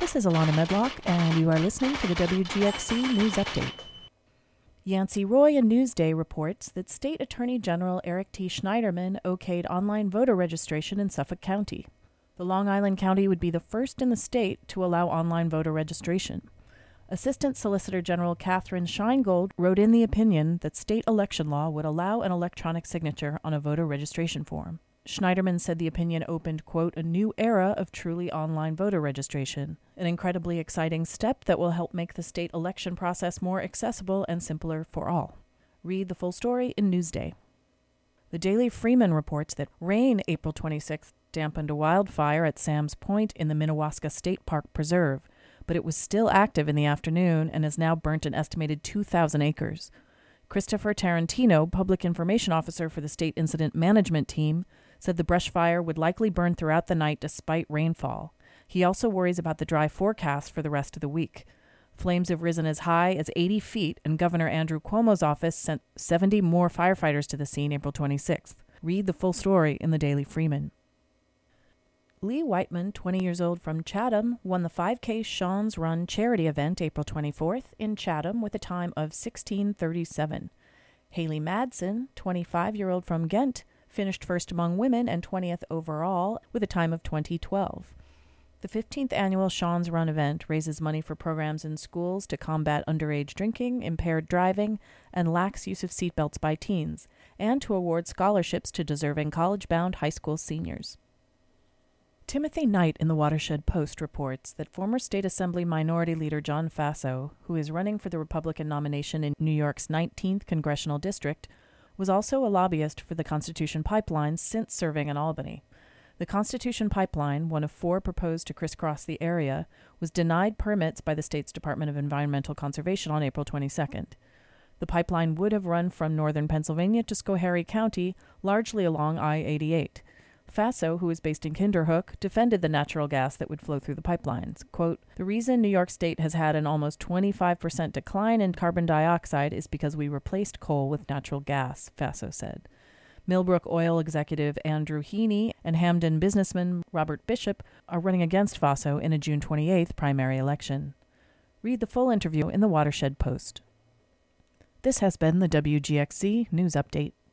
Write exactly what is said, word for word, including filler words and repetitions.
This is Alana Medlock, and you are listening to the W G X C News Update. Yancey Roy in Newsday reports that State Attorney General Eric T. Schneiderman okayed online voter registration in Suffolk County. The Long Island County would be the first in the state to allow online voter registration. Assistant Solicitor General Catherine Scheingold wrote in the opinion that state election law would allow an electronic signature on a voter registration form. Schneiderman said the opinion opened, quote, a new era of truly online voter registration, an incredibly exciting step that will help make the state election process more accessible and simpler for all. Read the full story in Newsday. The Daily Freeman reports that rain April twenty-sixth dampened a wildfire at Sam's Point in the Minnewaska State Park Preserve, but it was still active in the afternoon and has now burnt an estimated two thousand acres. Christopher Tarantino, Public Information Officer for the State Incident Management Team, said the brush fire would likely burn throughout the night despite rainfall. He also worries about the dry forecast for the rest of the week. Flames have risen as high as eighty feet, and Governor Andrew Cuomo's office sent seventy more firefighters to the scene April twenty-sixth. Read the full story in the Daily Freeman. Lee Whiteman, twenty years old from Chatham, won the five K Sean's Run charity event April twenty-fourth in Chatham with a time of sixteen thirty-seven. Haley Madsen, twenty-five-year-old from Ghent, finished first among women and twentieth overall with a time of twenty twelve. The fifteenth annual Sean's Run event raises money for programs in schools to combat underage drinking, impaired driving, and lax use of seatbelts by teens, and to award scholarships to deserving college-bound high school seniors. Timothy Knight in the Watershed Post reports that former State Assembly Minority Leader John Faso, who is running for the Republican nomination in New York's nineteenth Congressional District, was also a lobbyist for the Constitution Pipeline since serving in Albany. The Constitution Pipeline, one of four proposed to crisscross the area, was denied permits by the state's Department of Environmental Conservation on April twenty-second. The pipeline would have run from northern Pennsylvania to Schoharie County, largely along I eighty-eight. Faso, who is based in Kinderhook, defended the natural gas that would flow through the pipelines. Quote, the reason New York State has had an almost twenty-five percent decline in carbon dioxide is because we replaced coal with natural gas, Faso said. Millbrook Oil executive Andrew Heaney and Hamden businessman Robert Bishop are running against Faso in a June twenty-eighth primary election. Read the full interview in the Watershed Post. This has been the W G X C News Update.